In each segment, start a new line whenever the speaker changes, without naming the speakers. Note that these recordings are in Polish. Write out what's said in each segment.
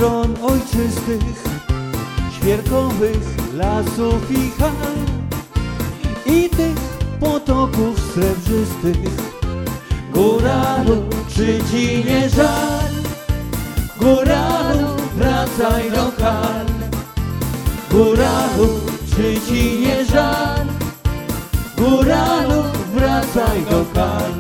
stron ojczystych, świerkowych lasów i hal i tych potoków srebrzystych. Góralu, czy ci nie żal? Góralu, wracaj do hal. Góralu, czy ci nie żal? Góralu, wracaj do hal.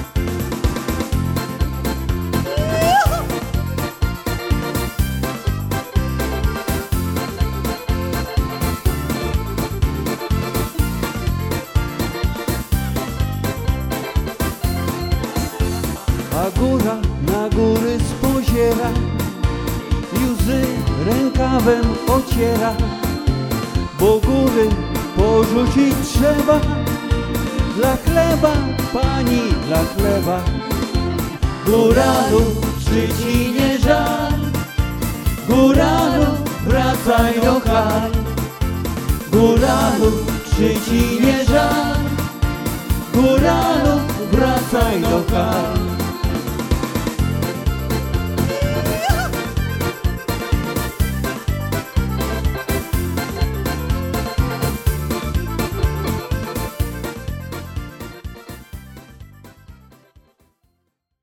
A góra na góry spoziera, łzy rękawem ociera, bo góry porzucić trzeba dla chleba, pani, dla chleba. Góralu, czy ci nie żal? Góralu, wracaj do hal. Góralu, czy ci nie żal? Góralu, wracaj do hal.